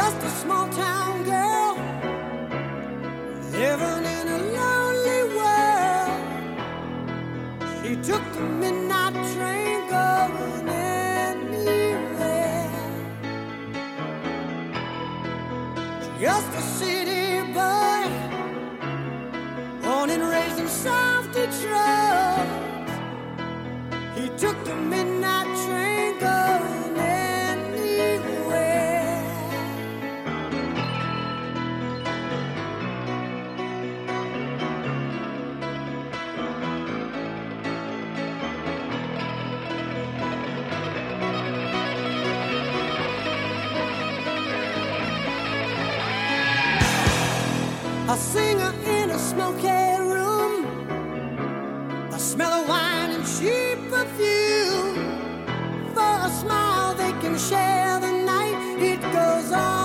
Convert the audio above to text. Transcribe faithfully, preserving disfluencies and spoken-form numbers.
just a small town girl living in a lonely world. She took the midnight train going anywhere. Just a city boy, born and raised in South Detroit. He took the midnight train going anywhere. A singer in a smoky room, the smell of wine and cheap perfume. For a smile they can share the night. It goes on